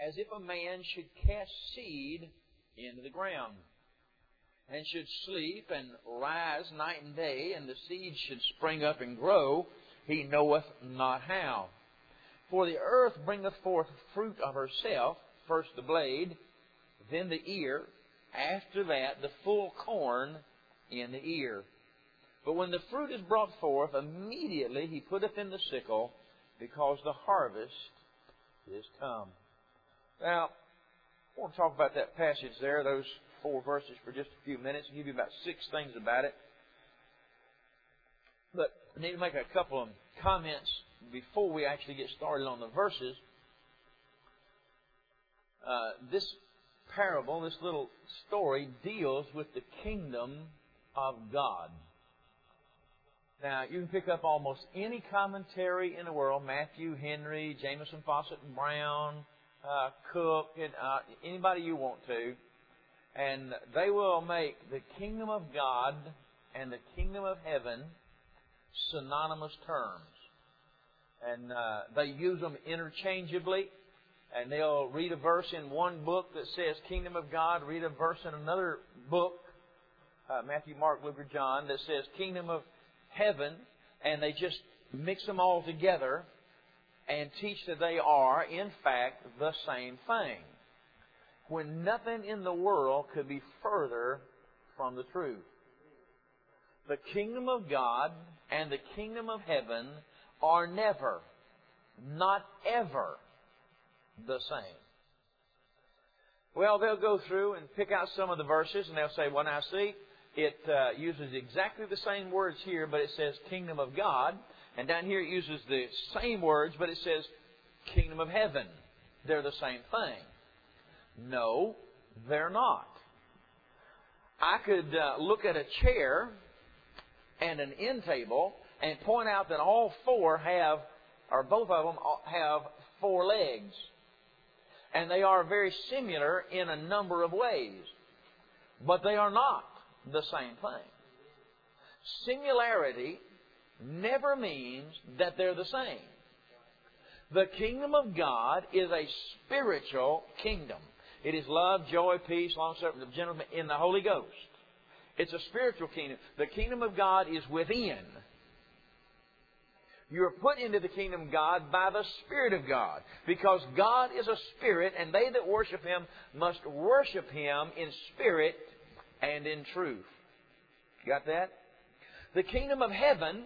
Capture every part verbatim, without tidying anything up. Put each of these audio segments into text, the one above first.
as if a man should cast seed into the ground, and should sleep and rise night and day, and the seed should spring up and grow, he knoweth not how. For the earth bringeth forth fruit of herself, first the blade, then the ear, after that the full corn in the ear. But when the fruit is brought forth, immediately he putteth in the sickle, because the harvest is come. Now, I want to talk about that passage there, those four verses, for just a few minutes, and give you about six things about it. But I need to make a couple of comments before we actually get started on the verses. Uh, this parable, this little story, deals with the kingdom of God. Now, you can pick up almost any commentary in the world, Matthew, Henry, Jameson, Fawcett, and Brown, uh, Cook, and uh, anybody you want to, and they will make the kingdom of God and the kingdom of heaven synonymous terms. And uh, they use them interchangeably. And they'll read a verse in one book that says kingdom of God, read a verse in another book, uh, Matthew, Mark, Luke, or John, that says kingdom of heaven, and they just mix them all together and teach that they are, in fact, the same thing, when nothing in the world could be further from the truth. The kingdom of God and the kingdom of heaven are never, not ever, the same. Well, they'll go through and pick out some of the verses, and they'll say, well, now see, it uh, uses exactly the same words here, but it says kingdom of God. And down here it uses the same words, but it says kingdom of heaven. They're the same thing. No, they're not. I could uh, look at a chair and an end table and point out that all four have, or both of them have four legs. And they are very similar in a number of ways. But they are not the same thing. Similarity never means that they're the same. The kingdom of God is a spiritual kingdom. It is love, joy, peace, long-suffering, gentleness in the Holy Ghost. It's a spiritual kingdom. The kingdom of God is within. You are put into the kingdom of God by the Spirit of God. Because God is a spirit, and they that worship Him must worship Him in spirit and in truth. Got that? The kingdom of heaven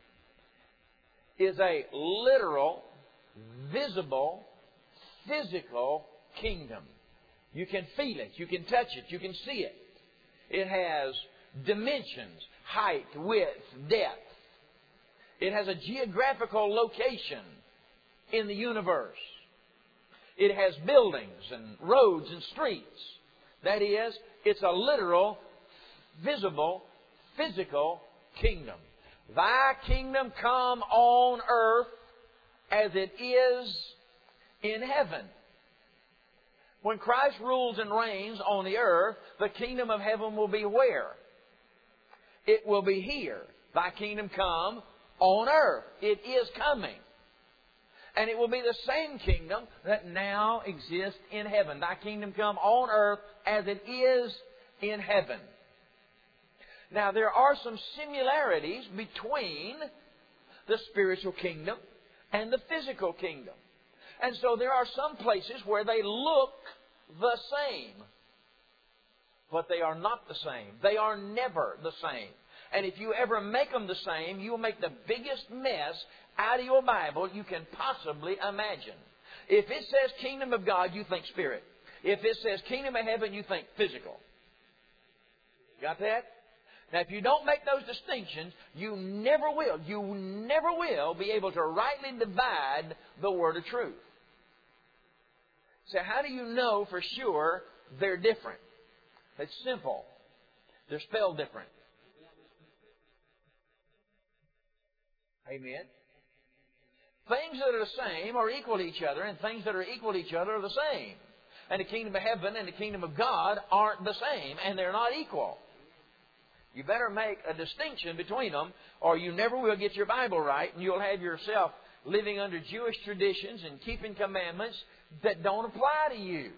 is a literal, visible, physical kingdom. You can feel it. You can touch it. You can see it. It has dimensions, height, width, depth. It has a geographical location in the universe. It has buildings and roads and streets. That is, it's a literal, visible, physical kingdom. Thy kingdom come on earth as it is in heaven. When Christ rules and reigns on the earth, the kingdom of heaven will be where? It will be here. Thy kingdom come on earth. It is coming. And it will be the same kingdom that now exists in heaven. Thy kingdom come on earth as it is in heaven. Now, there are some similarities between the spiritual kingdom and the physical kingdom. And so there are some places where they look the same. But they are not the same. They are never the same. And if you ever make them the same, you will make the biggest mess out of your Bible you can possibly imagine. If it says kingdom of God, you think spirit. If it says kingdom of heaven, you think physical. Got that? Now, if you don't make those distinctions, you never will, you never will be able to rightly divide the word of truth. So how do you know for sure they're different? It's simple. They're spelled different. Amen. Things that are the same are equal to each other, and things that are equal to each other are the same. And the kingdom of heaven and the kingdom of God aren't the same, and they're not equal. You better make a distinction between them, or you never will get your Bible right, and you'll have yourself living under Jewish traditions and keeping commandments that don't apply to you.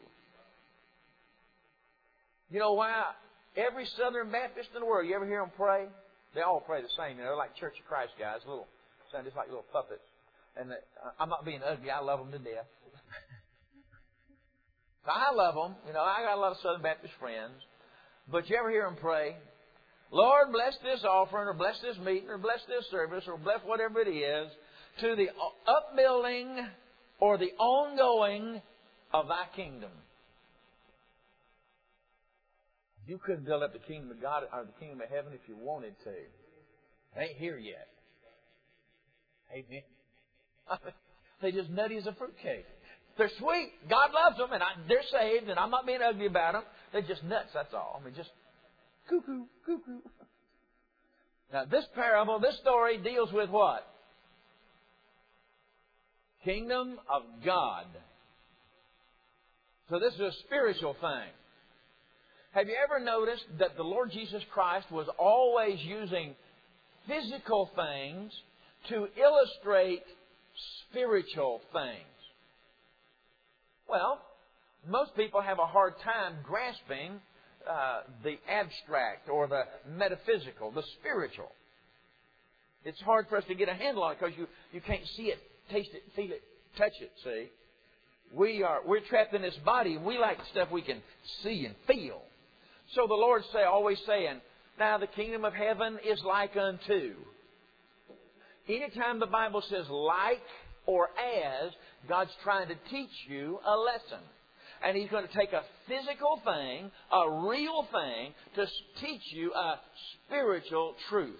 You know why? Every Southern Baptist in the world, you ever hear them pray? They all pray the same. You know, they're like Church of Christ guys, little, sound just like little puppets. And the, I'm not being ugly. I love them to death. I love them. You know, I got a lot of Southern Baptist friends. But you ever hear them pray, Lord, bless this offering, or bless this meeting, or bless this service, or bless whatever it is, to the upbuilding or the ongoing of thy kingdom. You couldn't build up the kingdom of God or the kingdom of heaven if you wanted to. It ain't here yet. Amen. They're just nutty as a fruitcake. They're sweet. God loves them, and I, they're saved, and I'm not being ugly about them. They're just nuts, that's all. I mean, just cuckoo, cuckoo. Now, this parable, this story deals with what? Kingdom of God. So this is a spiritual thing. Have you ever noticed that the Lord Jesus Christ was always using physical things to illustrate spiritual things? Well, most people have a hard time grasping uh, the abstract or the metaphysical, the spiritual. It's hard for us to get a handle on it because you, you can't see it, taste it, feel it, touch it, see? We are, we're trapped in this body, and we like stuff we can see and feel. So the Lord's say, always saying, now the kingdom of heaven is like unto. Anytime the Bible says like or as, God's trying to teach you a lesson. And He's going to take a physical thing, a real thing, to teach you a spiritual truth.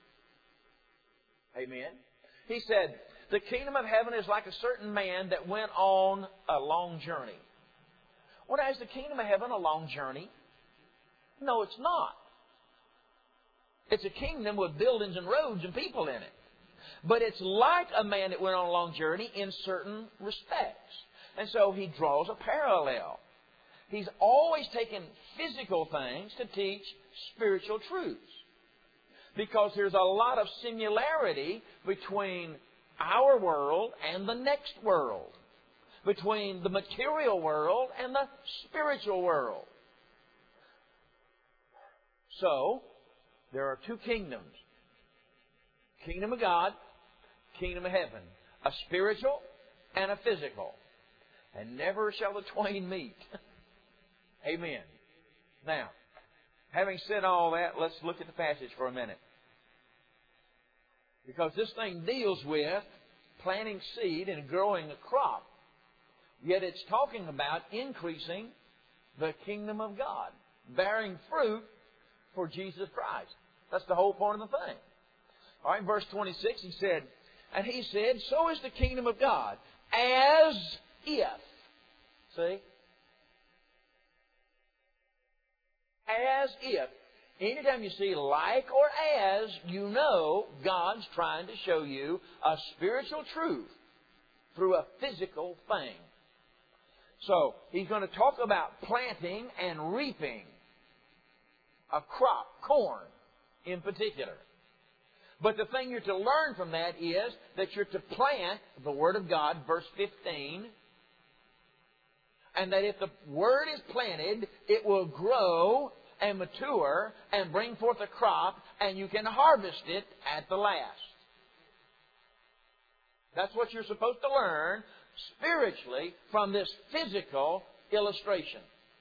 Amen? He said, the kingdom of heaven is like a certain man that went on a long journey. Well, now, is the kingdom of heaven a long journey? No, it's not. It's a kingdom with buildings and roads and people in it. But it's like a man that went on a long journey in certain respects. And so he draws a parallel. He's always taken physical things to teach spiritual truths. Because there's a lot of similarity between our world and the next world. Between the material world and the spiritual world. So, there are two kingdoms. Kingdom of God, kingdom of heaven. A spiritual and a physical. And never shall the twain meet. Amen. Now, having said all that, let's look at the passage for a minute. Because this thing deals with planting seed and growing a crop. Yet it's talking about increasing the kingdom of God. Bearing fruit for Jesus Christ. That's the whole point of the thing. All right, verse twenty-six, he said, and he said, so is the kingdom of God, as if. See? As if. Anytime you see like or as, you know God's trying to show you a spiritual truth through a physical thing. So, He's going to talk about planting and reaping a crop, corn in particular. But the thing you're to learn from that is that you're to plant the Word of God, verse fifteen, and that if the Word is planted, it will grow and mature and bring forth a crop, and you can harvest it at the last. That's what you're supposed to learn spiritually from this physical illustration.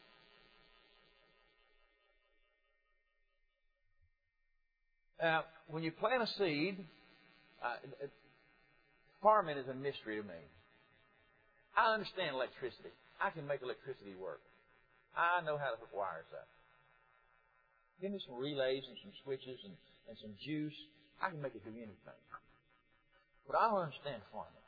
Now, when you plant a seed, uh, farming is a mystery to me. I understand electricity. I can make electricity work. I know how to hook wires up. Give me some relays and some switches and, and some juice. I can make it do anything. But I don't understand farming.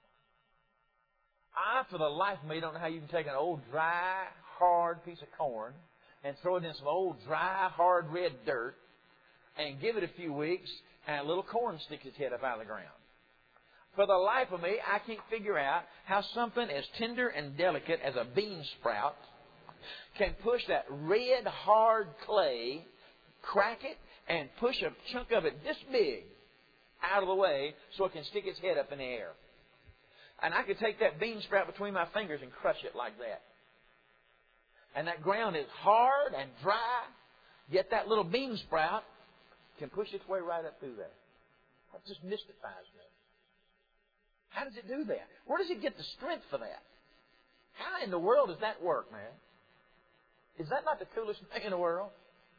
I, for the life of me, don't know how you can take an old, dry, hard piece of corn and throw it in some old, dry, hard, red dirt and give it a few weeks, and a little corn sticks its head up out of the ground. For the life of me, I can't figure out how something as tender and delicate as a bean sprout can push that red, hard clay, crack it, and push a chunk of it this big out of the way so it can stick its head up in the air. And I could take that bean sprout between my fingers and crush it like that. And that ground is hard and dry, yet that little bean sprout can push its way right up through there. That just mystifies me. How does it do that? Where does it get the strength for that? How in the world does that work, man? Is that not the coolest thing in the world?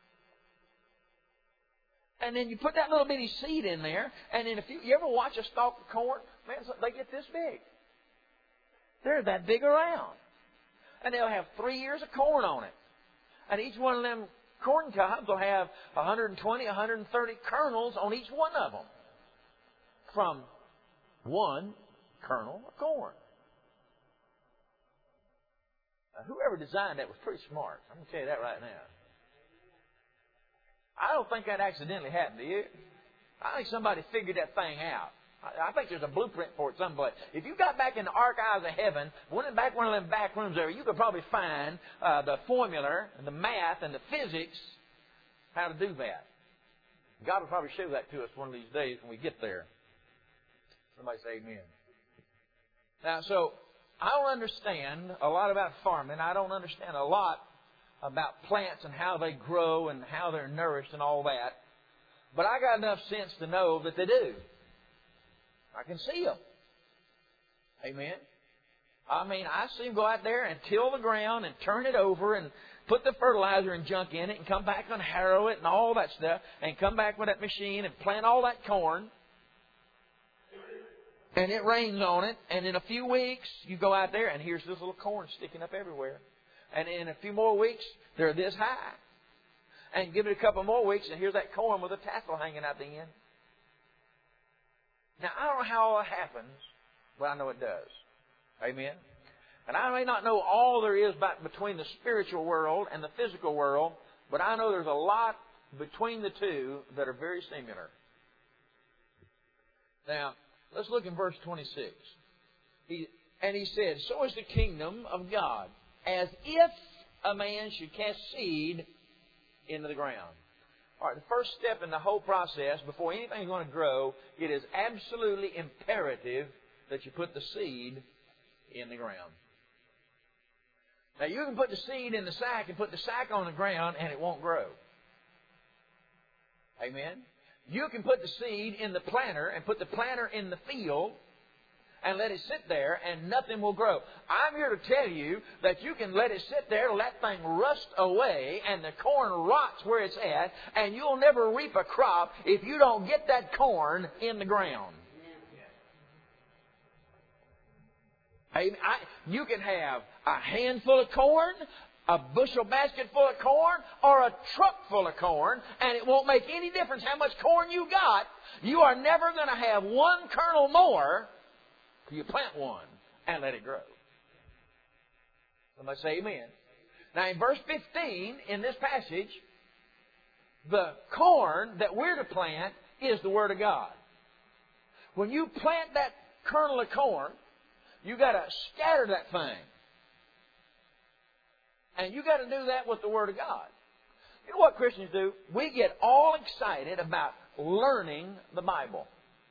And then you put that little bitty seed in there, and then if you, you ever watch a stalk of corn, man, they get this big. They're that big around. And they'll have three years of corn on it. And each one of them corn cobs will have one hundred twenty, one hundred thirty kernels on each one of them. From one kernel of corn. Now, whoever designed that was pretty smart. I'm going to tell you that right now. I don't think that accidentally happened, do you? I think somebody figured that thing out. I think there's a blueprint for it someplace. If you got back in the archives of heaven, went back one of them back rooms there, you could probably find uh, the formula and the math and the physics how to do that. God will probably show that to us one of these days when we get there. Somebody say amen. Now, so I don't understand a lot about farming. I don't understand a lot about plants and how they grow and how they're nourished and all that. But I got enough sense to know that they do. I can see them. Amen. I mean, I see them go out there and till the ground and turn it over and put the fertilizer and junk in it and come back and harrow it and all that stuff and come back with that machine and plant all that corn. And it rains on it. And in a few weeks, you go out there and here's this little corn sticking up everywhere. And in a few more weeks, they're this high. And give it a couple more weeks and here's that corn with a tassel hanging out the end. Now, I don't know how all that happens, but I know it does. Amen? And I may not know all there is about between the spiritual world and the physical world, but I know there's a lot between the two that are very similar. Now, let's look in verse twenty-six. He, and he said, so is the kingdom of God, as if a man should cast seed into the ground. All right, the first step in the whole process, before anything is going to grow, it is absolutely imperative that you put the seed in the ground. Now, you can put the seed in the sack and put the sack on the ground and it won't grow. Amen? You can put the seed in the planter and put the planter in the field and let it sit there and nothing will grow. I'm here to tell you that you can let it sit there, let that thing rust away, and the corn rots where it's at, and you'll never reap a crop if you don't get that corn in the ground. I, I, you can have a handful of corn, a bushel basket full of corn, or a truck full of corn, and it won't make any difference how much corn you got. You are never going to have one kernel more. You plant one and let it grow. Somebody say amen. Now in verse fifteen in this passage, the corn that we're to plant is the Word of God. When you plant that kernel of corn, you got to scatter that thing. And you got to do that with the Word of God. You know what Christians do? We get all excited about learning the Bible.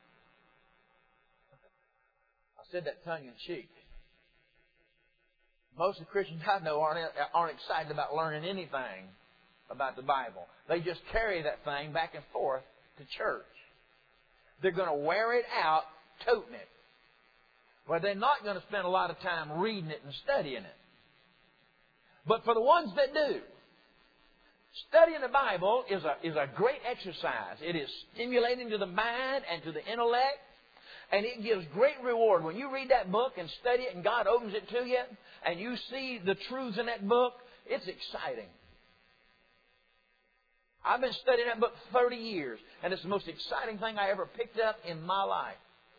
Said that tongue in cheek. Most of the Christians I know aren't, aren't excited about learning anything about the Bible. They just carry that thing back and forth to church. They're going to wear it out toting it. Well, they're not going to spend a lot of time reading it and studying it. But for the ones that do, studying the Bible is a, is a great exercise. It is stimulating to the mind and to the intellect. And it gives great reward. When you read that book and study it and God opens it to you and you see the truths in that book, it's exciting. I've been studying that book for thirty years, and it's the most exciting thing I ever picked up in my life.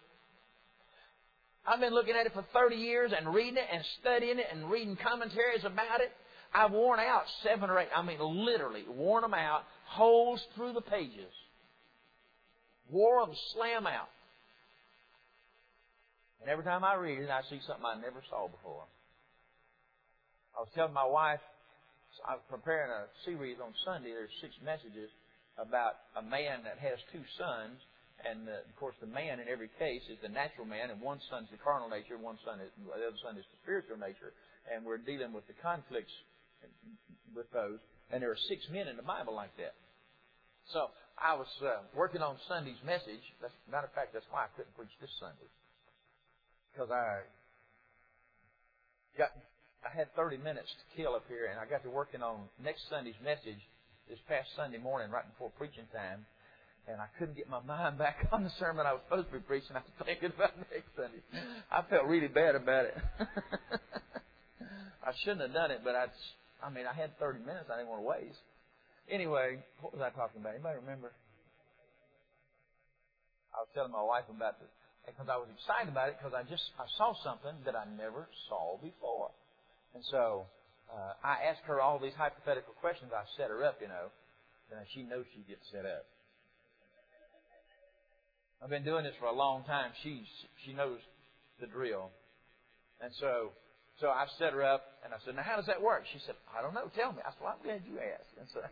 I've been looking at it for thirty years and reading it and studying it and reading commentaries about it. I've worn out seven or eight, I mean literally worn them out, holes through the pages. Wore them slam out. And every time I read it, I see something I never saw before. I was telling my wife, I was preparing a series on Sunday. There's six messages about a man that has two sons, And, uh, of course, the man in every case is the natural man, and one son's the carnal nature, one son is, the other son is the spiritual nature. And we're dealing with the conflicts with those. And there are six men in the Bible like that. So I was uh, working on Sunday's message. That's, matter of fact, that's why I couldn't preach this Sunday. Because I got, I had thirty minutes to kill up here, and I got to working on next Sunday's message this past Sunday morning, right before preaching time. And I couldn't get my mind back on the sermon I was supposed to be preaching. I was thinking about next Sunday. I felt really bad about it. I shouldn't have done it, but I, I mean, I had thirty minutes I didn't want to waste. Anyway, what was I talking about? Anybody remember? I was telling my wife about this because I was excited about it because I just I saw something that I never saw before. And so uh, I asked her all these hypothetical questions. I set her up, you know. And she knows she gets set up. I've been doing this for a long time. She she knows the drill. And so so I set her up, and I said, now, how does that work? She said, I don't know. Tell me. I said, well, I'm glad you asked. And so,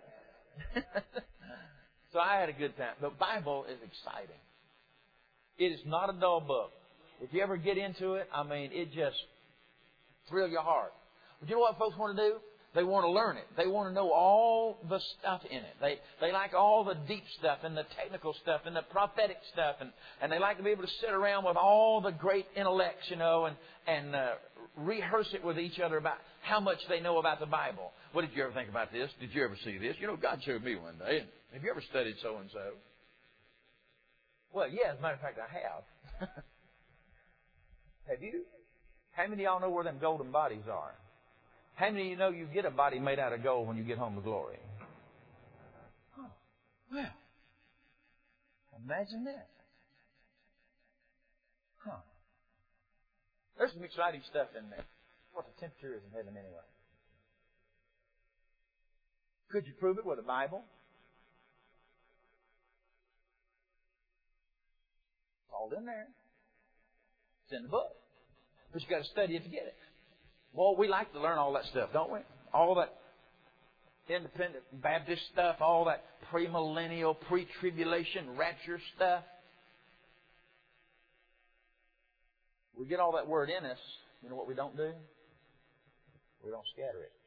so I had a good time. The Bible is exciting. It is not a dull book. If you ever get into it, I mean, it just thrills your heart. But you know what folks want to do? They want to learn it. They want to know all the stuff in it. They they like all the deep stuff and the technical stuff and the prophetic stuff. And, and they like to be able to sit around with all the great intellects, you know, and, and uh, rehearse it with each other about how much they know about the Bible. What did you ever think about this? Did you ever see this? You know, God showed me one day. Have you ever studied so-and-so? Well, yeah, as a matter of fact, I have. Have you? How many of y'all know where them golden bodies are? How many of you know you get a body made out of gold when you get home to glory? Oh, well, imagine that. Huh. There's some exciting stuff in there. What the temperature is in heaven anyway. Could you prove it with the Bible? It's all in there. It's in the book. But you've got to study it to get it. Well, we like to learn all that stuff, don't we? All that independent Baptist stuff, all that premillennial, pre-tribulation, rapture stuff. We get all that word in us. You know what we don't do? We don't scatter it.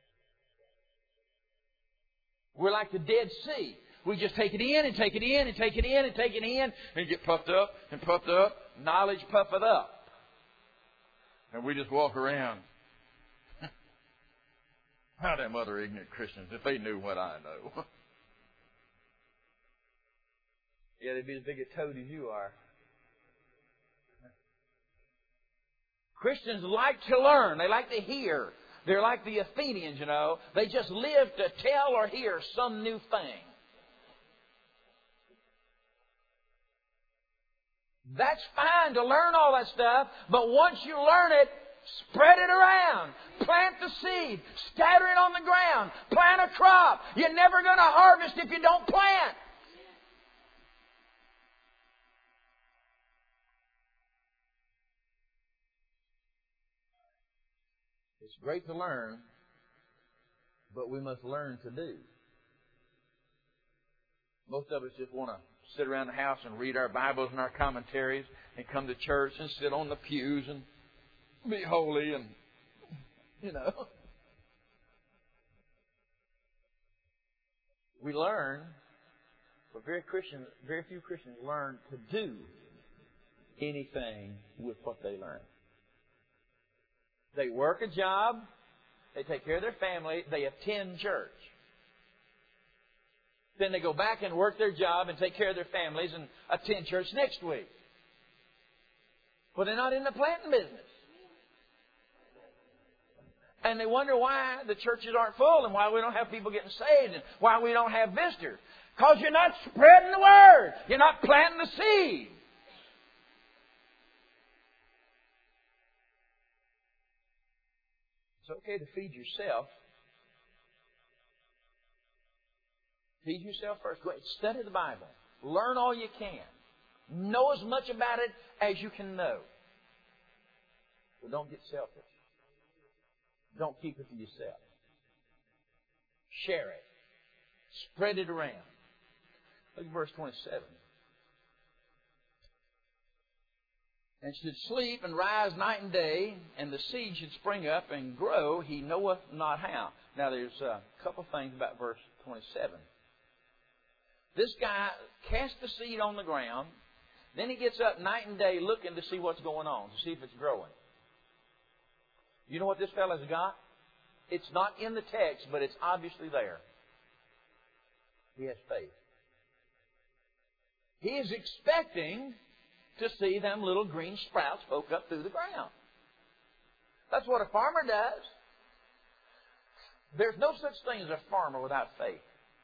We're like the Dead Sea. We just take it in and take it in and take it in and take it in and get puffed up and puffed up. Knowledge puffeth up. And we just walk around. How them other ignorant Christians, if they knew what I know. Yeah, they'd be as big a toad as you are. Christians like to learn. They like to hear. They're like the Athenians, you know. They just live to tell or hear some new thing. That's fine to learn all that stuff, but once you learn it, spread it around. Plant the seed. Scatter it on the ground. Plant a crop. You're never going to harvest if you don't plant. It's great to learn, but we must learn to do. Most of us just want to sit around the house and read our Bibles and our commentaries and come to church and sit on the pews and be holy and, you know. We learn, but very Christians, very few Christians learn to do anything with what they learn. They work a job, they take care of their family, they attend church. Then they go back and work their job and take care of their families and attend church next week. But they're not in the planting business. And they wonder why the churches aren't full and why we don't have people getting saved and why we don't have visitors. Because you're not spreading the word. You're not planting the seed. It's okay to feed yourself. Feed yourself first. Go ahead, study the Bible. Learn all you can. Know as much about it as you can know. But don't get selfish. Don't keep it to yourself. Share it. Spread it around. Look at verse twenty-seven. and should sleep and rise night and day, and the seed should spring up and grow, he knoweth not how. Now there's a couple things about verse twenty-seven. This guy cast the seed on the ground, then he gets up night and day looking to see what's going on, to see if it's growing. You know what this fellow's got? It's not in the text, but it's obviously there. He has faith. He is expecting to see them little green sprouts poke up through the ground. That's what a farmer does. There's no such thing as a farmer without faith.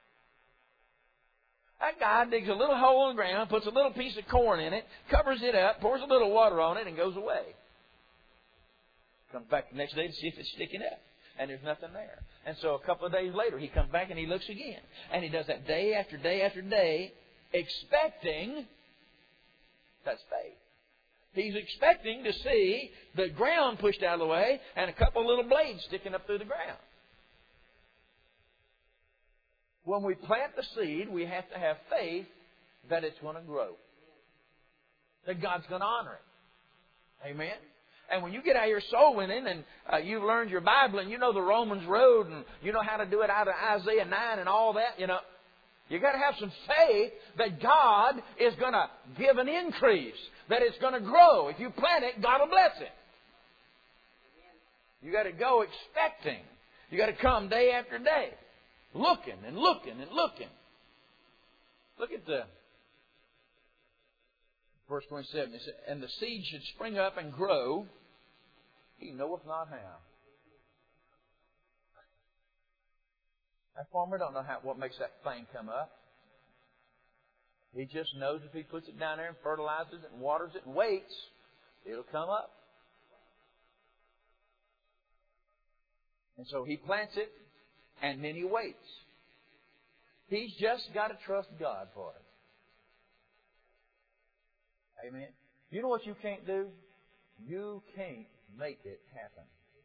That guy digs a little hole in the ground, puts a little piece of corn in it, covers it up, pours a little water on it, and goes away. Comes back the next day to see if it's sticking up. And there's nothing there. And so a couple of days later, he comes back and he looks again. And he does that day after day after day, expecting. That's faith. He's expecting to see the ground pushed out of the way and a couple of little blades sticking up through the ground. When we plant the seed, we have to have faith that it's going to grow. That God's going to honor it. Amen? And when you get out of your soul winning and uh, you've learned your Bible and you know the Romans road and you know how to do it out of Isaiah nine and all that, you know, you got to have some faith that God is going to give an increase, that it's going to grow. If you plant it, God will bless it. You got to go expecting. You got to come day after day, looking and looking and looking. Look at the verse twenty-seven. It says, and the seed should spring up and grow. He knoweth not how. That farmer don't know how, what makes that thing come up. He just knows if he puts it down there and fertilizes it and waters it and waits, it'll come up. And so he plants it and then he waits. He's just got to trust God for it. Amen. You know what you can't do? You can't make it happen.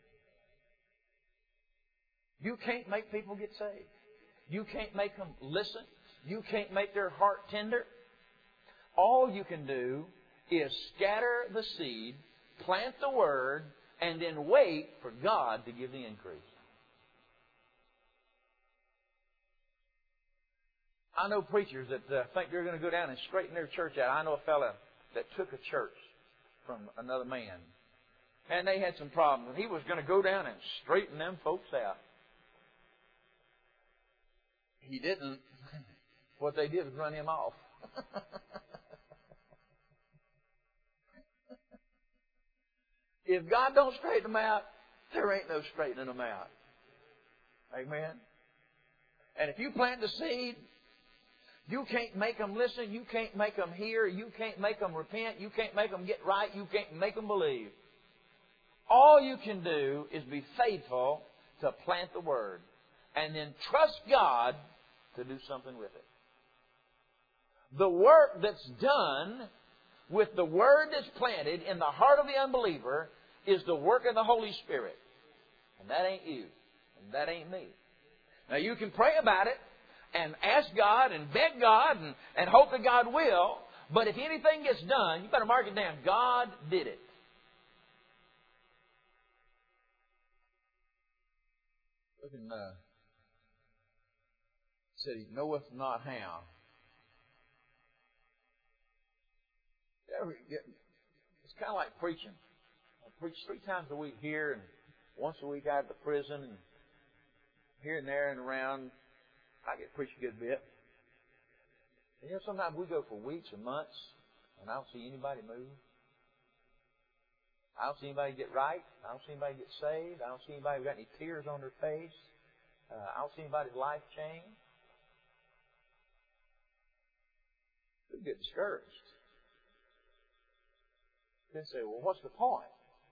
You can't make people get saved. You can't make them listen. You can't make their heart tender. All you can do is scatter the seed, plant the Word, and then wait for God to give the increase. I know preachers that uh, think they're going to go down and straighten their church out. I know a fella that took a church from another man. And they had some problems. He was going to go down and straighten them folks out. He didn't. What they did was run him off. If God don't straighten them out, there ain't no straightening them out. Amen? And if you plant the seed, you can't make them listen. You can't make them hear. You can't make them repent. You can't make them get right. You can't make them believe. All you can do is be faithful to plant the Word and then trust God to do something with it. The work that's done with the Word that's planted in the heart of the unbeliever is the work of the Holy Spirit. And that ain't you. And that ain't me. Now you can pray about it and ask God and beg God and, and hope that God will. But if anything gets done, you better mark it down. God did it. Look in, uh, said he knoweth not how. It's kind of like preaching. I preach three times a week here and once a week out of the prison and here and there and around. I get preached a good bit. And you know, sometimes we go for weeks or months and I don't see anybody move. I don't see anybody get right. I don't see anybody get saved. I don't see anybody who got any tears on their face. Uh, I don't see anybody's life change. We get discouraged. Then say, well, what's the point?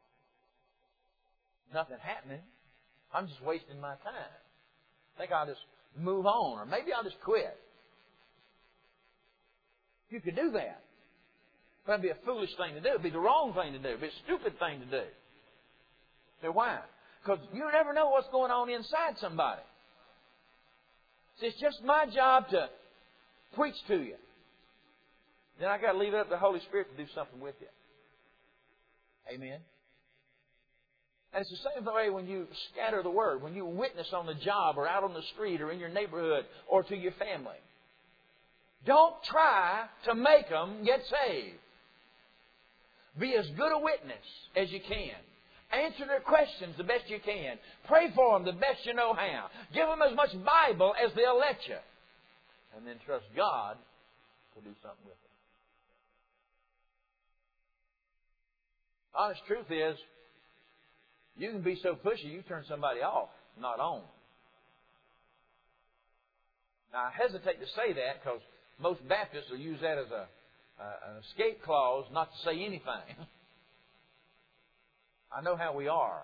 Nothing happening. I'm just wasting my time. I think I'll just move on, or maybe I'll just quit. You could do that. That'd be a foolish thing to do. It'd be the wrong thing to do. It'd be a stupid thing to do. So why? Because you never know what's going on inside somebody. See, it's just my job to preach to you. Then I got to leave it up to the Holy Spirit to do something with you. Amen. And it's the same way when you scatter the word, when you witness on the job or out on the street or in your neighborhood or to your family. Don't try to make them get saved. Be as good a witness as you can. Answer their questions the best you can. Pray for them the best you know how. Give them as much Bible as they'll let you. And then trust God to do something with it. Honest truth is, you can be so pushy you turn somebody off, not on. Now, I hesitate to say that because most Baptists will use that as a, uh, an escape clause not to say anything. I know how we are.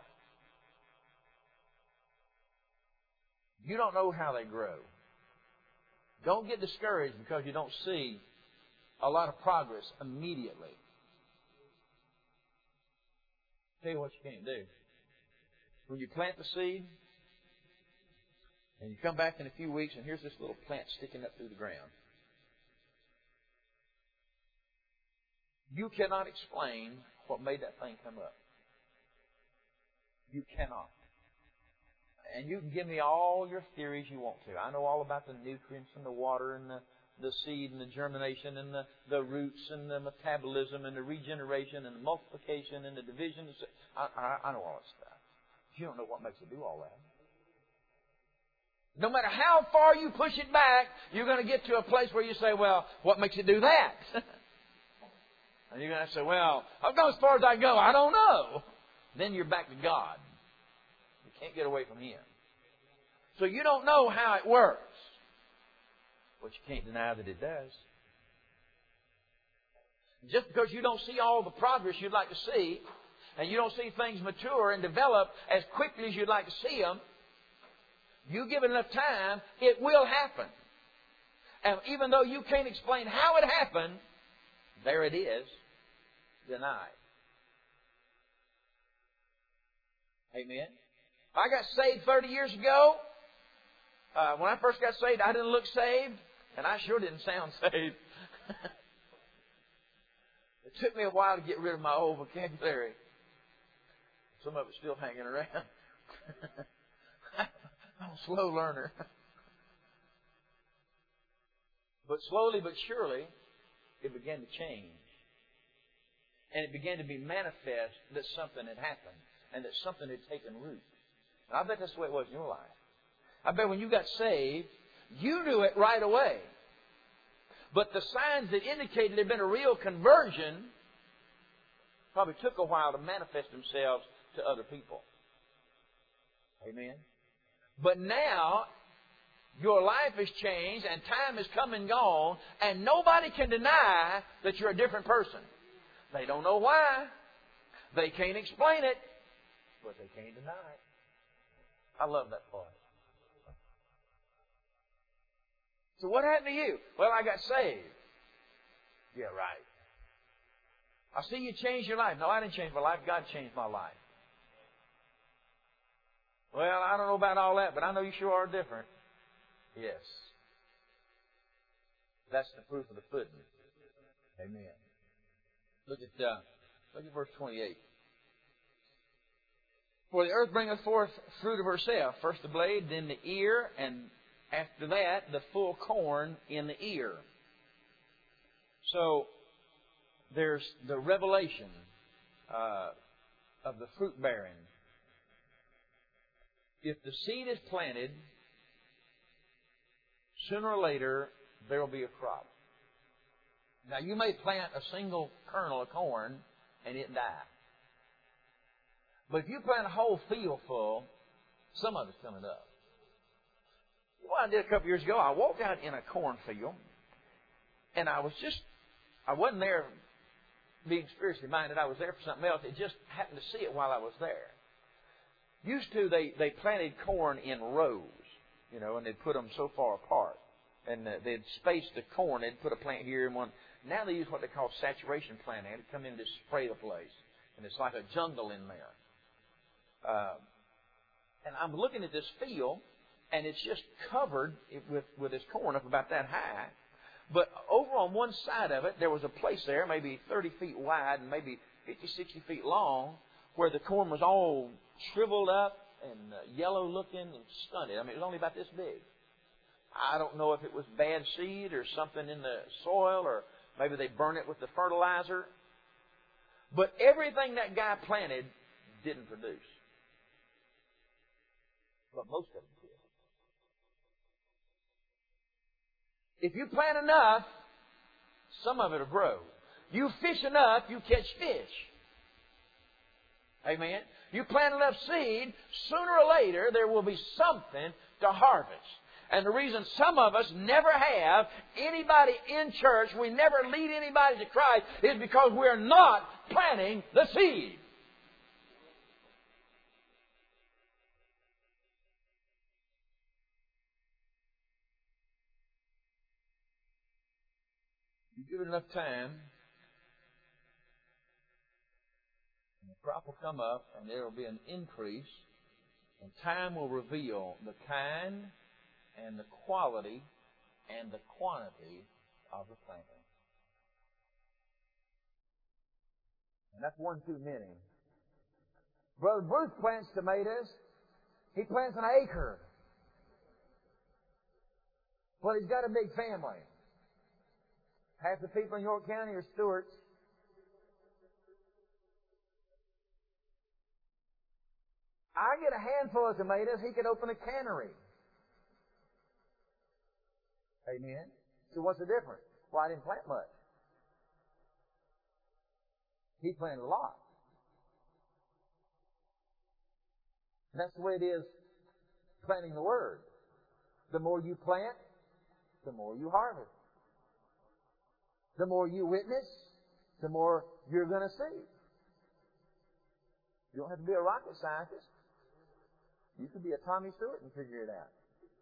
You don't know how they grow. Don't get discouraged because you don't see a lot of progress immediately. Tell you what you can't do. When you plant the seed, and you come back in a few weeks, and here's this little plant sticking up through the ground. You cannot explain what made that thing come up. You cannot. And you can give me all your theories you want to. I know all about the nutrients and the water and the, the seed and the germination and the, the roots and the metabolism and the regeneration and the multiplication and the division. I, I, I know all that stuff. You don't know what makes it do all that. No matter how far you push it back, you're going to get to a place where you say, well, what makes it do that? And you're going to say, well, I've gone as far as I go. I don't know. Then you're back to God. You can't get away from Him. So you don't know how it works. But you can't deny that it does. Just because you don't see all the progress you'd like to see, and you don't see things mature and develop as quickly as you'd like to see them, you give it enough time, it will happen. And even though you can't explain how it happened, there it is, denied. Amen. I got saved thirty years ago. Uh, when I first got saved, I didn't look saved, and I sure didn't sound saved. It took me a while to get rid of my old vocabulary. Some of it's still hanging around. I'm a slow learner. But slowly but surely, it began to change. And it began to be manifest that something had happened and that something had taken root. And I bet that's the way it was in your life. I bet when you got saved, you knew it right away. But the signs that indicated there had been a real conversion probably took a while to manifest themselves to other people. Amen. But now, your life has changed and time has come and gone, and nobody can deny that you're a different person. They don't know why. They can't explain it, but they can't deny it. I love that part. So what happened to you? Well, I got saved. Yeah, right. I see you changed your life. No, I didn't change my life. God changed my life. Well, I don't know about all that, but I know you sure are different. Yes. That's the proof of the pudding. Amen. Look at uh, look at verse twenty-eight. For the earth bringeth forth fruit of herself, first the blade, then the ear, and after that the full corn in the ear. So there's the revelation uh, of the fruit bearing. If the seed is planted, sooner or later there will be a crop. Now you may plant a single kernel of corn and it die. But if you plant a whole field full, some of it's coming up. What I did a couple years ago, I walked out in a cornfield, and I was just, I wasn't there being spiritually minded. I was there for something else. It just happened to see it while I was there. Used to, they, they planted corn in rows, you know, and they'd put them so far apart. And uh, they'd space the corn. They'd put a plant here and one. Now they use what they call saturation planting. They'd come in and just spray the place. And it's like a jungle in there. Uh, and I'm looking at this field, and it's just covered with, with this corn up about that high. But over on one side of it, there was a place there, maybe thirty feet wide and maybe fifty, sixty feet long, where the corn was all shriveled up and uh, yellow looking and stunted. I mean, it was only about this big. I don't know if it was bad seed or something in the soil, or maybe they burned it with the fertilizer. But everything that guy planted didn't produce. But most of them did. If you plant enough, some of it will grow. You fish enough, you catch fish. Amen? You plant enough seed, sooner or later there will be something to harvest. And the reason some of us never have anybody in church, we never lead anybody to Christ, is because we're not planting the seed. You give it enough time, and the crop will come up, and there will be an increase, and time will reveal the kind and the quality and the quantity of the planting. And that's one too many. Brother Bruce plants tomatoes. He plants an acre. Well, he's got a big family. Half the people in York County are Stewarts. I get a handful of tomatoes, he could open a cannery. Amen. So what's the difference? Well, I didn't plant much. He planted a lot. And that's the way it is planting the Word. The more you plant, the more you harvest. The more you witness, the more you're going to see. You don't have to be a rocket scientist. You could be a Tommy Stewart and figure it out.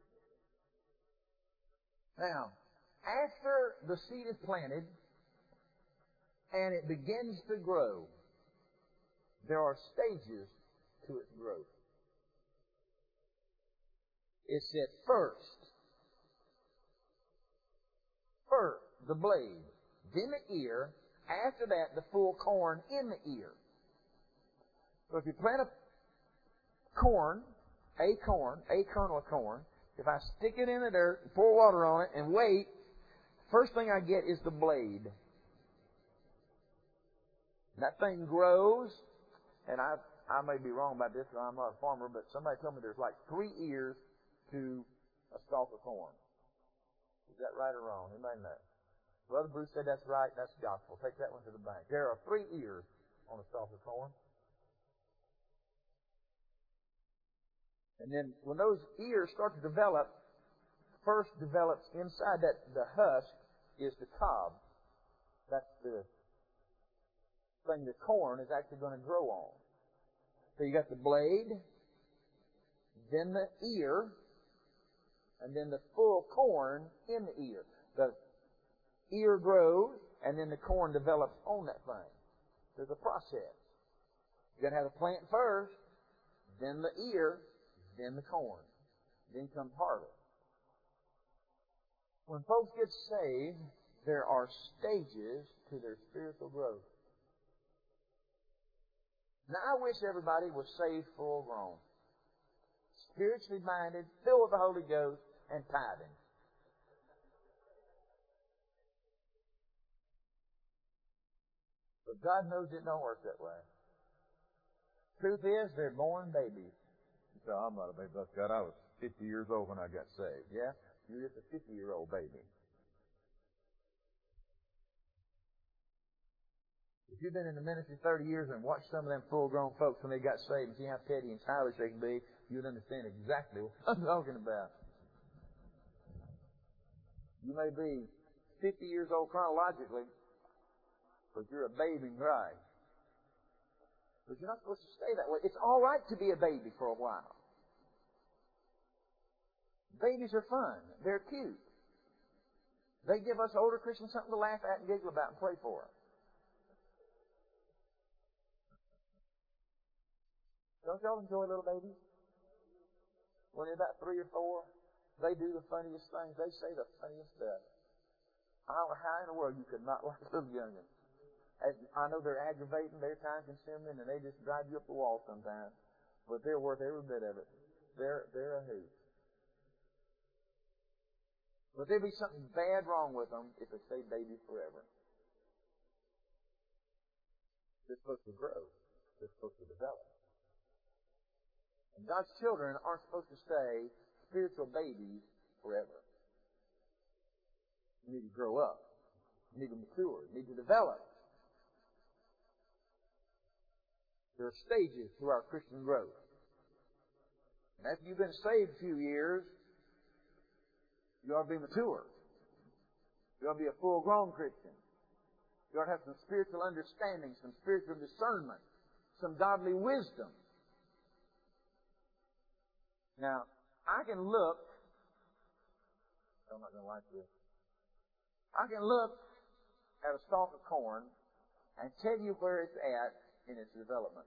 Now, after the seed is planted and it begins to grow, there are stages to its growth. It said first, first the blade, then the ear, after that the full corn in the ear. So if you plant a corn, a corn, a kernel of corn, if I stick it in the dirt, pour water on it, and wait, first thing I get is the blade. That thing grows, and I I may be wrong about this, I'm not a farmer, but somebody told me there's like three ears to a stalk of corn. Is that right or wrong? Anybody know? Brother Bruce said that's right, that's gospel. Take that one to the bank. There are three ears on a stalk of corn. And then when those ears start to develop, first develops inside that, the husk is the cob. That's the thing the corn is actually going to grow on. So you got the blade, then the ear, and then the full corn in the ear. The ear grows, and then the corn develops on that thing. There's a process. You got to have the plant first, then the ear, then the corn. Then comes harvest. When folks get saved, there are stages to their spiritual growth. Now, I wish everybody was saved full grown, spiritually minded, filled with the Holy Ghost, and tithing. But God knows it don't work that way. Truth is, they're born babies. You say, I'm not a baby. That's God. I was fifty years old when I got saved. Yeah? You're just a fifty-year-old baby. If you've been in the ministry thirty years and watched some of them full-grown folks when they got saved and see how petty and childish they can be, you'd understand exactly what I'm talking about. You may be fifty years old chronologically, but you're a babe in Christ. But you're not supposed to stay that way. It's all right to be a baby for a while. Babies are fun. They're cute. They give us older Christians something to laugh at and giggle about and pray for. Don't y'all enjoy little babies? When they're about three or four, they do the funniest things. They say the funniest stuff. I don't know how in the world you could not like little youngins. I know they're aggravating, they're time-consuming, and they just drive you up the wall sometimes. But they're worth every bit of it. They're, they're a hoot. But there'd be something bad wrong with them if they stay babies forever. They're supposed to grow. They're supposed to develop. And God's children aren't supposed to stay spiritual babies forever. You need to grow up. You need to mature. You need to develop. There are stages to our Christian growth. And after you've been saved a few years, you ought to be mature. You ought to be a full-grown Christian. You ought to have some spiritual understanding, some spiritual discernment, some godly wisdom. Now, I can look, I'm not going to like this. I can look at a stalk of corn and tell you where it's at in its development.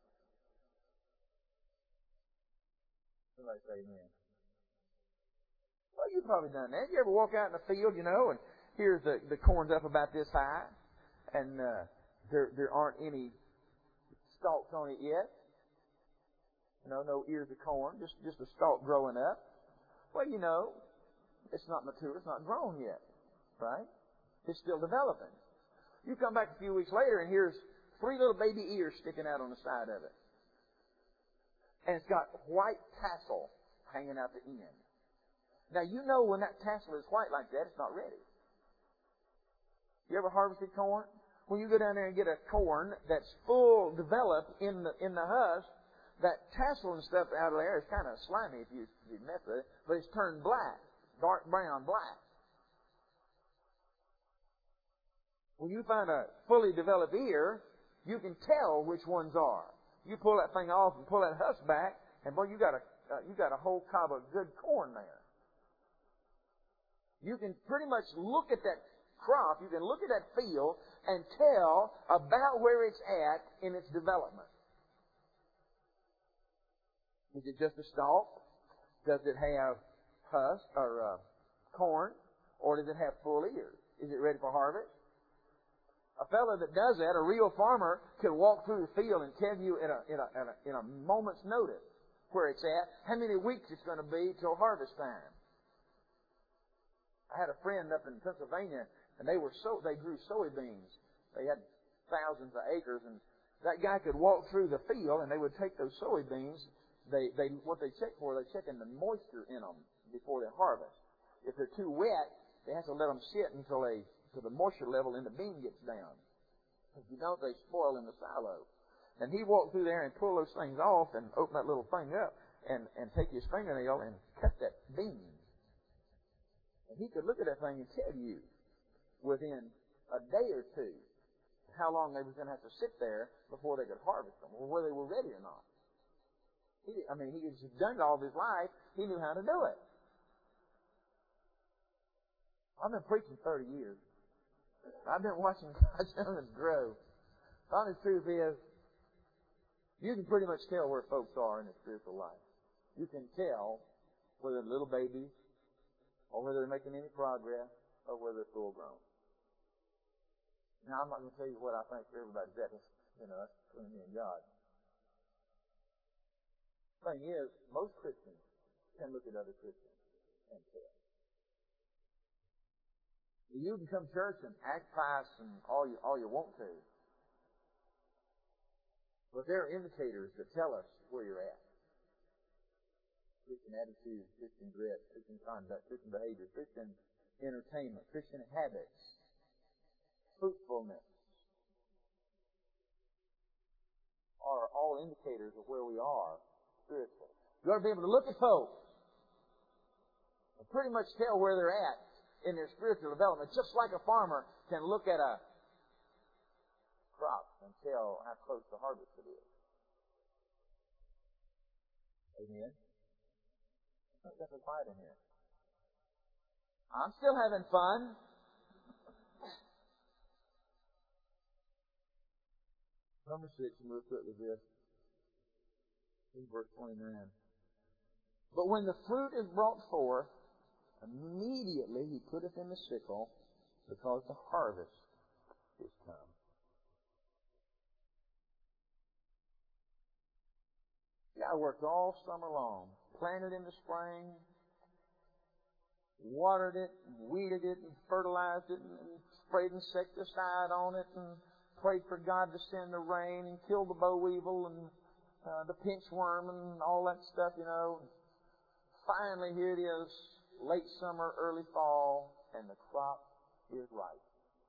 Somebody say amen. Well, you've probably done that. You ever walk out in the field, you know, and here's the, the corn's up about this high, and uh, there there aren't any stalks on it yet. You know, no ears of corn, just just a stalk growing up. Well, you know, it's not mature, it's not grown yet, right? It's still developing. You come back a few weeks later, and here's three little baby ears sticking out on the side of it. And it's got white tassel hanging out the end. Now, you know when that tassel is white like that, it's not ready. You ever harvested corn? When you go down there and get a corn that's full developed in the in the husk, that tassel and stuff out of there is kind of slimy if you, if you mess with it, but it's turned black, dark brown black. When you find a fully developed ear, you can tell which ones are. You pull that thing off and pull that husk back, and boy, you got a uh, you got a whole cob of good corn there. You can pretty much look at that crop, you can look at that field, and tell about where it's at in its development. Is it just a stalk? Does it have husk or uh, corn, or does it have full ears? Is it ready for harvest? A fellow that does that, a real farmer, can walk through the field and tell you in a, in a, in a, in a moment's notice where it's at, how many weeks it's going to be till harvest time. I had a friend up in Pennsylvania, and they were so they grew soybeans. They had thousands of acres, and that guy could walk through the field, and they would take those soybeans. They they what they check for, they check in the moisture in them before they harvest. If they're too wet, they have to let them sit until they till the moisture level in the bean gets down. If you don't, they spoil in the silo. And he walked through there and pull those things off and open that little thing up and and take his fingernail and cut that bean. And he could look at that thing and tell you within a day or two how long they were going to have to sit there before they could harvest them, or whether they were ready or not. He, I mean, he had done it all of his life. He knew how to do it. I've been preaching thirty years. I've been watching God's children grow. The honest truth is, you can pretty much tell where folks are in their spiritual life. You can tell whether they're little babies, or whether they're making any progress, or whether they're full grown. Now, I'm not going to tell you what I think everybody's at. You know, that's between me and God. The thing is, most Christians can look at other Christians and tell. You can come to church and act pious and all you all you want to, but there are indicators that tell us where you're at. Christian attitude, Christian dress, Christian conduct, Christian behavior, Christian entertainment, Christian habits, fruitfulness are all indicators of where we are spiritually. You ought to be able to look at folks and pretty much tell where they're at in their spiritual development, just like a farmer can look at a crop and tell how close to harvest it is. Amen. I think that's a quiet in here. I'm still having fun. Number six, and we'll quit with this. In verse twenty-nine. But when the fruit is brought forth, immediately he putteth in the sickle, because the harvest is come. I worked all summer long. Planted in the spring, watered it, and weeded it, and fertilized it, and sprayed insecticide on it, and prayed for God to send the rain, and kill the boll weevil, and uh, the pinchworm, and all that stuff, you know. Finally, here it is, late summer, early fall, and the crop is ripe.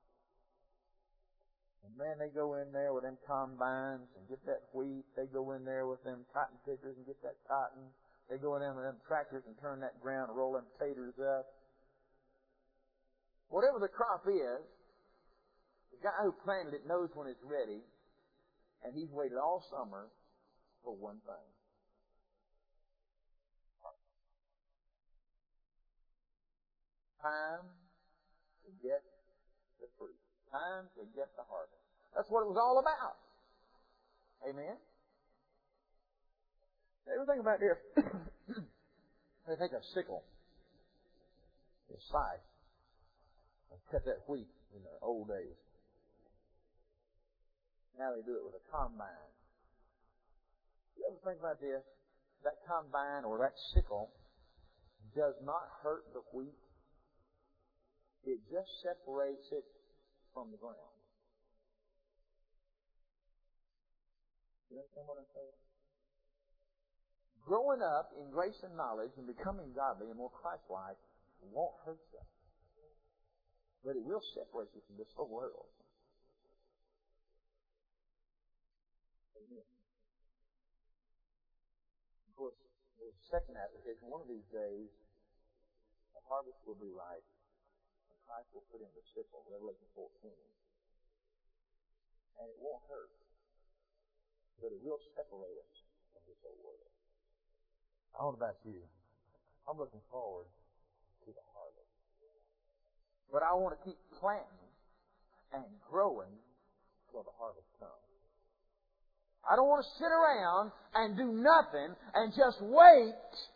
And man, they go in there with them combines and get that wheat. They go in there with them cotton pickers and get that cotton. They go in there with them tractors and turn that ground and roll them taters up. Whatever the crop is, the guy who planted it knows when it's ready, and he's waited all summer for one thing. Time to get the fruit. Time to get the harvest. That's what it was all about. Amen? Ever think about this? They take a sickle, a scythe, and cut that wheat in the old days. Now they do it with a combine. You ever think about this? That combine or that sickle does not hurt the wheat. It just separates it from the ground. You understand what I'm saying? Growing up in grace and knowledge and becoming godly and more Christ-like won't hurt you. But it will separate you from this whole world. Amen. Of course, the second application, one of these days, the harvest will be ripe. Christ will put in the sickle, Revelation fourteen. And it won't hurt. But it will separate us from this whole world. I don't know about you. I'm looking forward to the harvest. But I want to keep planting and growing till the harvest comes. I don't want to sit around and do nothing and just wait.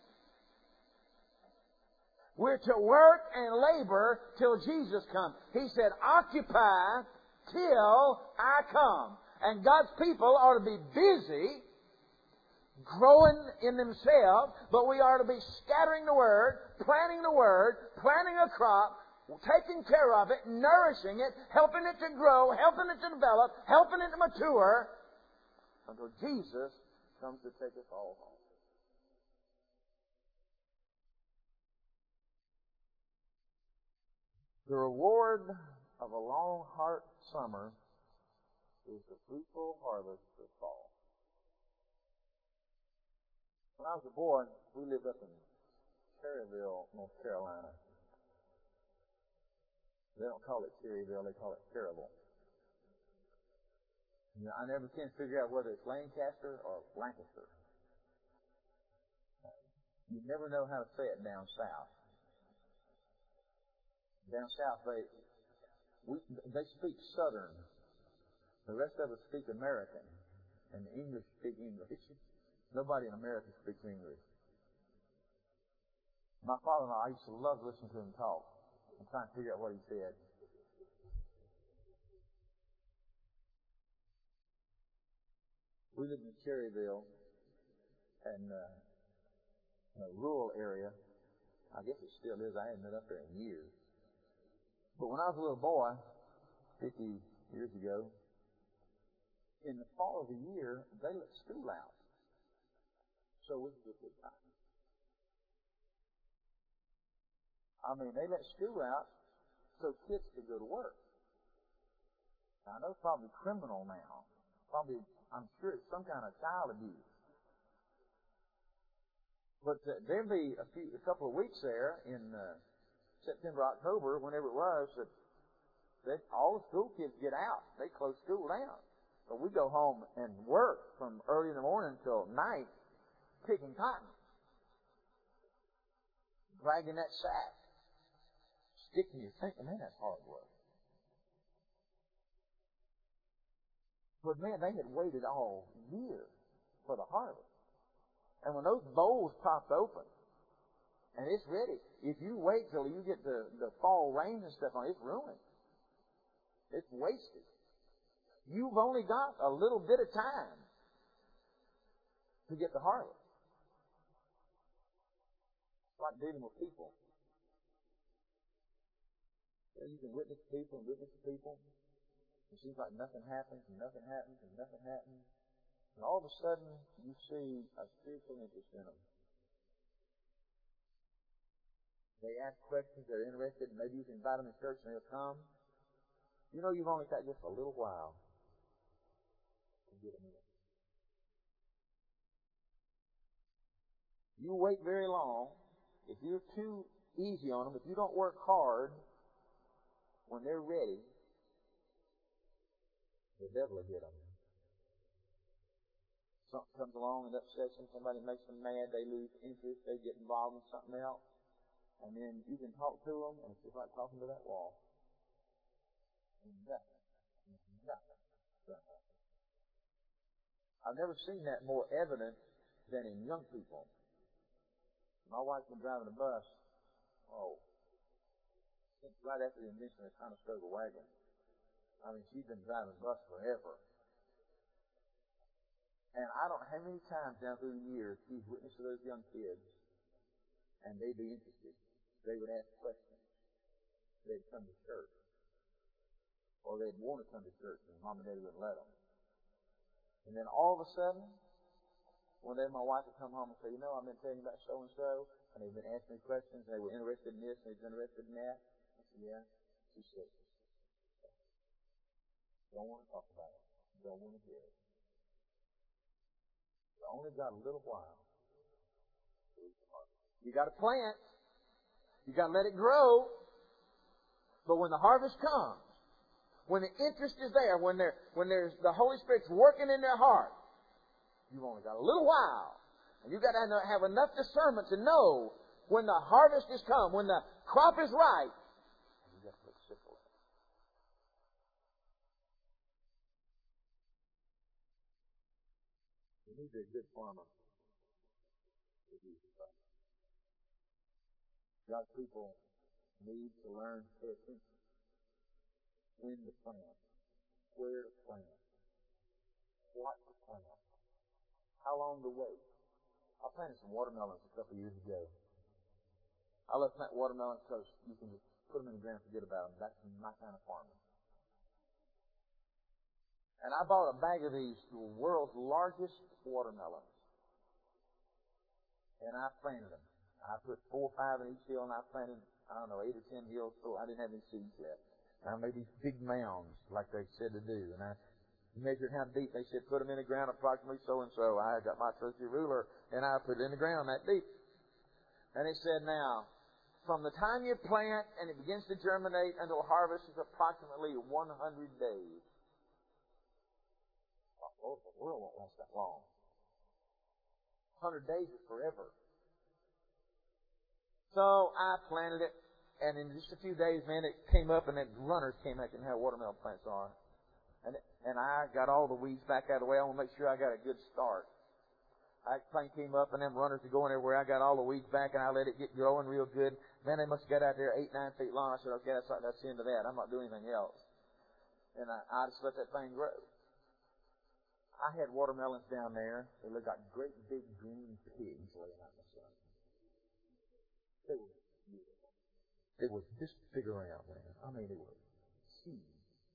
We're to work and labor till Jesus comes. He said, occupy till I come. And God's people are to be busy, growing in themselves, but we are to be scattering the Word, planting the Word, planting a crop, taking care of it, nourishing it, helping it to grow, helping it to develop, helping it to mature, until Jesus comes to take us all home. The reward of a long, hot summer is the fruitful harvest of fall. When I was a boy, we lived up in Cherryville, North Carolina. They don't call it Cherryville, they call it Cherryville. You know, I never can figure out whether it's Lancaster or Lancaster. You never know how to say it down south. Down south, they we, they speak Southern. The rest of us speak American, and the English speak English. Nobody in America speaks English. My father-in-law, I used to love listening to him talk and trying to figure out what he said. We lived in Cherryville, and uh, in a rural area. I guess it still is. I hadn't been up there in years. But when I was a little boy, fifty years ago, in the fall of the year, they let school out. So we could get good time. I mean, they let school out so kids could go to work. Now, I know it's probably criminal now. Probably, I'm sure it's some kind of child abuse. But uh, there'd be a few, a couple of weeks there in uh, September, October, whenever it was, that, that all the school kids get out. They close school down. So we go home and work from early in the morning until night, picking cotton, dragging that sack, sticking your thinking, man, that's hard work. But man, they had waited all year for the harvest. And when those bowls popped open, and it's ready, if you wait till you get the, the fall rain and stuff on it, it's ruined. It's wasted. You've only got a little bit of time. to get the harvest. It's like dealing with people. You know, you can witness to people and witness to people. It seems like nothing happens and nothing happens and nothing happens. And all of a sudden, you see a spiritual interest in them. They ask questions, they're interested, and maybe you can invite them to church and they'll come. You know you've only got just a little while to get them in. You wait very long. If you're too easy on them, if you don't work hard, when they're ready, the devil will get them. Something comes along and upsets them, somebody makes them mad, they lose interest, they get involved in something else. And then you can talk to them, and it's just like talking to that wall. And nothing. Nothing. Nothing. I've never seen that more evident than in young people. My wife's been driving a bus, oh, since right after the invention of the Conestoga wagon. I mean, she's been driving a bus forever. And I don't know how many times down through the years she's witnessed to those young kids, and they'd be interested. They would ask questions. They'd come to church. Or they'd want to come to church, and Mom and Daddy wouldn't let them. And then all of a sudden, one day my wife would come home and say, you know, I've been telling you about so-and-so, and they've been asking me questions, and they were interested in this, and they've been interested in that. I said, yeah. She said, don't want to talk about it. Don't want to hear it. You only got a little while. You got to plant. You got to let it grow. But when the harvest comes, when the interest is there, when there, when there's the Holy Spirit's working in their heart, you've only got a little while. And you've got to have enough discernment to know when the harvest is come, when the crop is ripe. And you've got to put sickle in it. You need to be a good farmer. God's people need to learn to pay attention. When to plant, where to plant, what to plant, how long to wait. I planted some watermelons a couple of years ago. I love planting watermelons because you can just put them in the ground and forget about them. That's my kind of farming. And I bought a bag of these, the world's largest watermelons. And I planted them. I put four or five in each hill, and I planted, I don't know, eight or ten hills. So I didn't have any seeds yet. And I made these big mounds, like they said to do. And I measured how deep. They said, put them in the ground approximately so-and-so. I got my trusty ruler, and I put it in the ground that deep. And it said, now, from the time you plant and it begins to germinate until harvest is approximately one hundred days. Oh, the world won't last that long. one hundred days is forever. So I planted it, and in just a few days, man, it came up, and then runners came back and how watermelon plants are. And and I got all the weeds back out of the way. I want to make sure I got a good start. I plant came up, and them runners are going everywhere. I got all the weeds back, and I let it get growing real good. Man, they must have got out there eight, nine feet long. I said, okay, that's, that's the end of that. I'm not doing anything else. And I, I just let that thing grow. I had watermelons down there. They looked like great big green pigs laying out in the sun. They were beautiful. They were this big around, man. I mean, they were huge.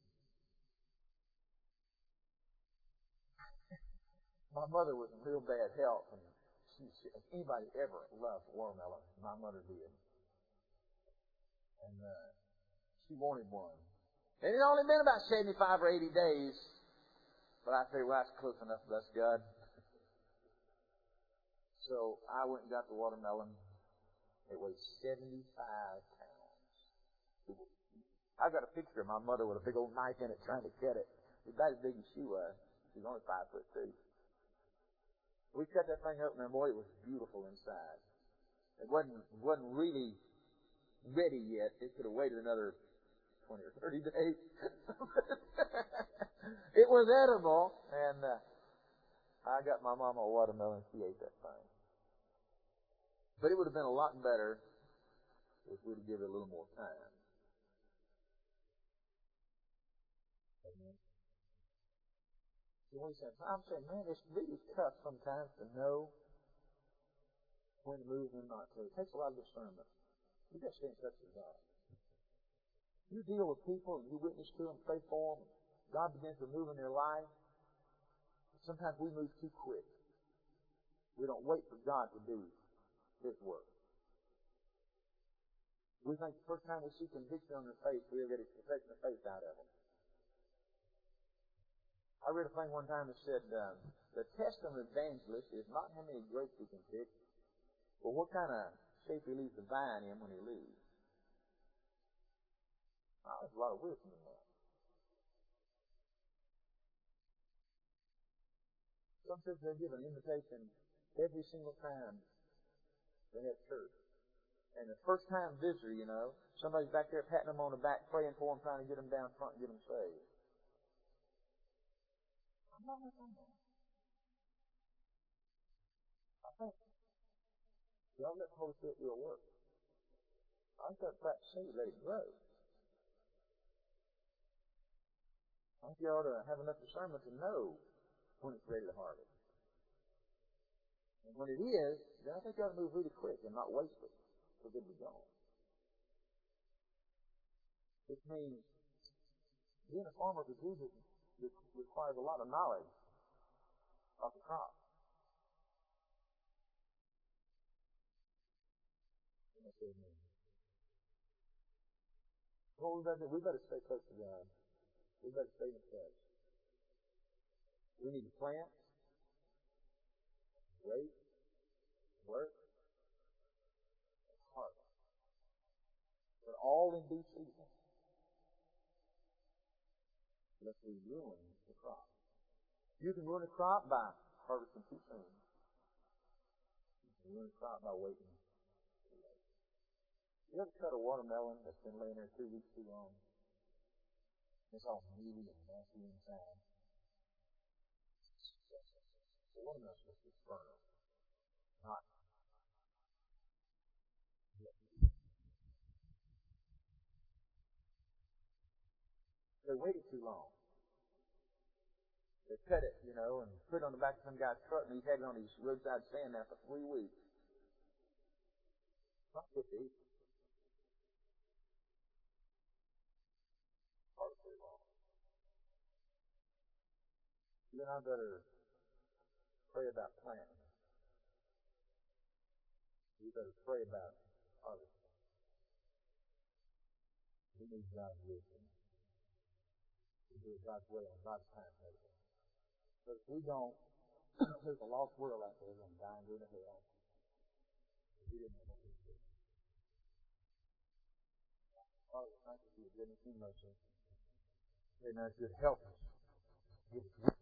My mother was in real bad health, and she, she, if anybody ever loved watermelon, my mother did. And uh, she wanted one. And it had only been about seventy-five or eighty days. But I figured, well, that's close enough, bless God. So I went and got the watermelon. It weighed seventy-five pounds. I got a picture of my mother with a big old knife in it trying to cut it. It was about as big as she was. She was only five foot two. We cut that thing open, and boy, it was beautiful inside. It wasn't wasn't really ready yet. It could have waited another twenty or thirty days. It was edible, and uh, I got my mama a watermelon. She ate that thing. But it would have been a lot better if we'd have given it a little more time. Amen. what he said. I'm saying, man, it's really tough sometimes to know when to move and not to. It takes a lot of discernment. You got to stay in touch with God. You deal with people and you witness to them, pray for them. God begins to move in their life. Sometimes we move too quick. We don't wait for God to do His work. We think the first time we see conviction on their face, we'll get a confession of faith out of them. I read a thing one time that said, um, the test of an evangelist is not how many grapes he can pick, but what kind of shape he leaves the vine in when he leaves. Oh, there's a lot of wisdom in that. Some churches, they give an invitation every single time they have church. And the first time visitor, you know, somebody's back there patting them on the back, praying for them, trying to get them down front and get them saved. I'm not like that. I think y'all let the Holy Spirit do a work. I think that practice saved, let it grow. I think you ought to have enough discernment to know when it's ready to harvest. And when it is, then I think you ought to move really quick and not waste it because it'll be gone. Which means being a farmer for Jesus requires a lot of knowledge of the crop. What we better do? We better stay close to God. We better stay in touch. We need to plant, wait, work, and harvest. But all in due season. Lest we ruin the crop. You can ruin a crop by harvesting too soon. You can ruin a crop by waiting too late. You ever cut a watermelon that's been laying there two weeks too long? It's all meaty and nasty inside. The watermelon's supposed to be firm, not. They waited too long. They cut it, you know, and put it on the back of some guy's truck, and he's had it on his roadside stand there for three weeks. Not good to eat. Hardly long. You and I better pray about planting. We better pray about harvesting. We need God's wisdom. We do it God's way on God's timetable. But if we don't, there's a lost world out there going to die and go to hell. We didn't know what we did. Father, thank you for your goodness and mercy. Pray now that you'd help us. Give us